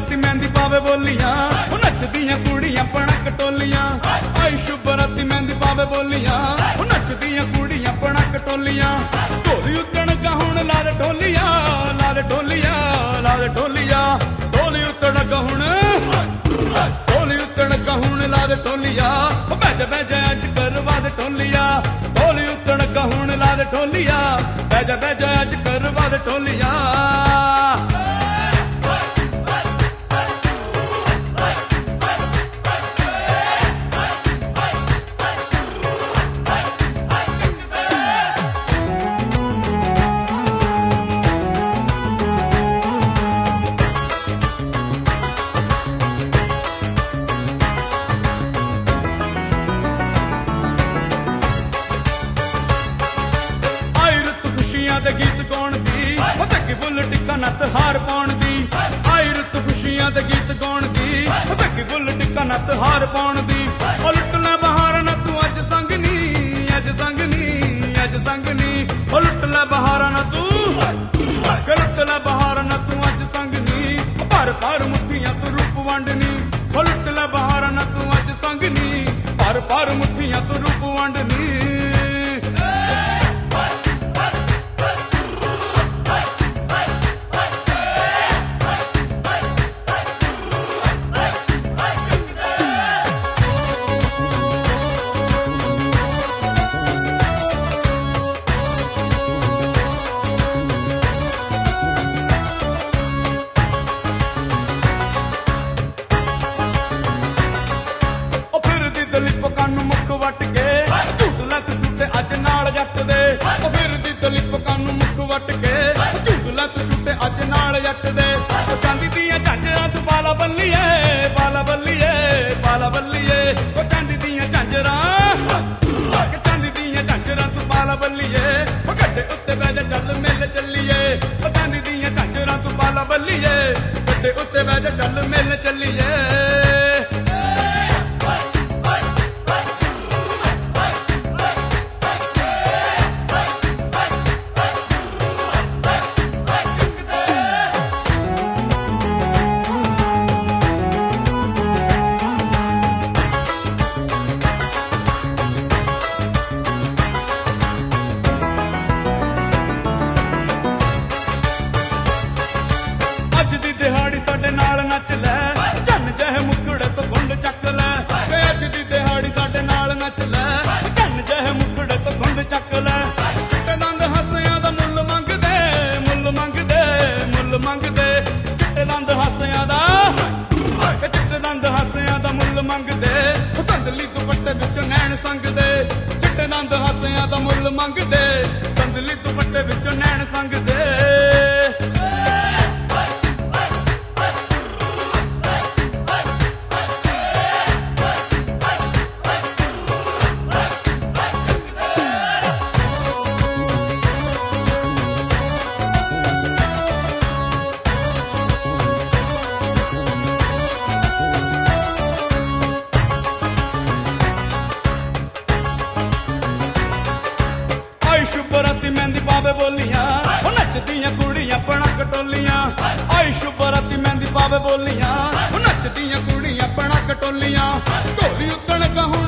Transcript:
ਬਰਾਤੀ ਮਹਿੰਦੀ ਪਾਵੇ ਬੋਲੀਆਂ, ਉਹ ਨੱਚਦੀਆਂ ਕੁੜੀਆਂ ਪਣਕ ਟੋਲੀਆਂ। ਆਈ ਸ਼ੁਭ ਬਰਾਤੀ ਮਹਿੰਦੀ ਪਾਵੇ ਬੋਲੀਆਂ, ਉਹ ਨੱਚਦੀਆਂ ਕੁੜੀਆਂ ਪਣਕ ਟੋਲੀਆਂ। ਢੋਲੀ ਉੱਤਣ ਗਾ ਹੁਣ ਲਾ ਦੇ ਢੋਲੀਆਂ, ਲਾ ਦੇ ਢੋਲੀਆਂ, ਲਾ ਦੇ ਢੋਲੀਆਂ। ਢੋਲੀ ਉੱਤਣ ਗਾ ਹੁਣ, ਢੋਲੀ ਉੱਤਣ ਗਾ ਹੁਣ ਲਾ ਦੇ ਢੋਲੀਆਂ। ਉਹ ਬੈਜ ਬੈਜ ਅੱਜ ਕਰਵਾ ਦੇ ਢੋਲੀਆਂ। ਢੋਲੀ ਉੱਤਣ ਗਾ ਹੁਣ ਲਾ ਦੇ ਢੋਲੀਆਂ, ਬੈਜ ਬੈਜ ਅੱਜ ਕਰਵਾ ਦੇ ਢੋਲੀਆਂ। ਦੇ ਗੀਤ ਗਾਉਣ ਦੀ, ਉਹ ਧੱਕੀ ਫੁੱਲ ਟਿੱਕਾ ਨੱਤ ਹਾਰ ਪਾਉਣ ਦੀ। ਆਈ ਰੁੱਤ ਖੁਸ਼ੀਆਂ ਦੇ ਗੀਤ ਗਾਉਣ ਦੀ, ਉਹ ਧੱਕੀ ਫੁੱਲ ਟਿੱਕਾ ਨੱਤ ਹਾਰ ਪਾਉਣ ਦੀ। ਉਹ ਲੁੱਟ ਲੈ ਬਹਾਰਾਂ ਨਾ ਤੂੰ ਅੱਜ ਸੰਗ ਨੀ, ਅੱਜ ਸੰਗ ਨੀ, ਅੱਜ ਸੰਗ ਨੀ। ਉਹ ਲੁੱਟ ਲੈ ਬਹਾਰਾਂ ਨਾ ਤੂੰ, ਲੁੱਟ ਲੈ ਬਹਾਰਾਂ ਨਾ ਤੂੰ ਅੱਜ ਸੰਗ ਨੀ। ਭਰ ਭਰ ਮੁੱਠੀਆਂ ਤੂੰ ਰੂਪ ਵੰਡਨੀ। ਉਹ ਲੁੱਟ ਲੈ ਬਹਾਰਾਂ ਨਾ ਤੂੰ ਅੱਜ ਸੰਗ ਨੀ। ਭਰ ਭਰ ਮੁੱਠੀਆਂ ਤੂੰ ਰੂਪ ਵੰਡਨੀ। ਦਲੀਪ ਕੰਨ ਮੁੱਖ ਵੱਟ ਕੇ ਝੂਟ ਲੱਤ ਝੂਟੇ ਅੱਜ ਨਾਲ ਜੱਟ ਦੇ। ਉਹ ਫਿਰਦੀ ਦਲੀਪ ਕੰਨ ਮੁੱਖ ਵੱਟ ਕੇ ਝੂਟ ਲੱਤ ਝੂਟੇ ਅੱਜ ਨਾਲ ਜੱਟ ਦੇ। ਉਹ ਚਾਂਦੀ ਦੀਆਂ ਝਾਂਜਰਾਂ ਤੂੰ ਬਾਲਾ ਬੱਲੀਏ, ਬਾਲਾ ਬੱਲੀਏ, ਬਾਲਾ ਬੱਲੀਏ। ਉਹ ਚਾਂਦੀ ਦੀਆਂ ਝਾਂਜਰਾਂ, ਚਾਂਦੀ ਦੀਆਂ ਝਾਂਜਰਾਂ ਤੂੰ ਬਾਲਾ ਬੱਲੀਏ। ਉਹ ਗੱਡੇ ਉੱਤੇ ਬਹਿ ਜਾ ਚੱਲ ਮਿਲ ਚੱਲੀਏ। ਉਹ ਚਾਂਦੀ ਦੀਆਂ ਝਾਂਜਰਾਂ ਤੂੰ ਬਾਲਾ ਬੱਲੀਏ। ਗੱਡੇ ਉੱਤੇ ਬਹਿ ਜਾ ਚੱਲ ਮਿਲ ਚੱਲੀਏ। ਅੱਜ ਦੀ ਦਿਹਾੜੀ ਸਾਡੇ ਨਾਲ ਨੱਚ ਲੈ, ਚੰਨ ਜਿਹੇ ਮੁਖੜੇ ਤੋਂ ਗੁੰਡ ਚੱਕ ਲੈ। ਅੱਜ ਦੀ ਦਿਹਾੜੀ ਸਾਡੇ ਨਾਲ ਨੱਚ ਲੈ, ਚੰਨ ਜਿਹੇ ਮੁਖੜੇ ਤੋਂ ਗੁੰਡ ਚੱਕ ਲੈ। ਚਿੱਟੇ ਦੰਦ ਹਾਸਿਆਂ ਦਾ ਮੁੱਲ ਮੰਗਦੇ, ਮੁੱਲ ਮੰਗਦੇ, ਮੁੱਲ ਮੰਗਦੇ। ਚਿੱਟੇ ਦੰਦ ਹਾਸਿਆਂ ਦਾ, ਚਿੱਟੇ ਦੰਦ ਹਾਸਿਆਂ ਦਾ ਮੁੱਲ ਮੰਗਦੇ। ਸੰਦਲੀ ਦੁਪੱਟੇ ਵਿੱਚ ਨੈਣ ਸੰਗਦੇ। ਚਿੱਟੇ ਦੰਦ ਹਾਸਿਆਂ ਦਾ ਮੁੱਲ ਮੰਗਦੇ। ਸੰਦਲੀ ਦੁਪੱਟੇ ਵਿੱਚ ਨੈਣ ਸੰਗਦੇ। ਸ਼ੁਭ ਬਰਾਤੀ ਮਹਿੰਦੀ ਪਾਵੇ ਬੋਲੀਆਂ, ਉਹ ਨੱਚਦੀਆਂ ਕੁੜੀਆਂ ਪਣਕ ਟੋਲੀਆਂ। ਆਈ ਸ਼ੁਭ ਬਰਾਤੀ ਮਹਿੰਦੀ ਪਾਵੇ ਬੋਲੀਆਂ, ਉਹ ਨੱਚਦੀਆਂ ਕੁੜੀਆਂ ਪਣਕ ਟੋਲੀਆਂ। ਢੋਲੀ ਉੱਤਣ ਗਾ ਹੁਣ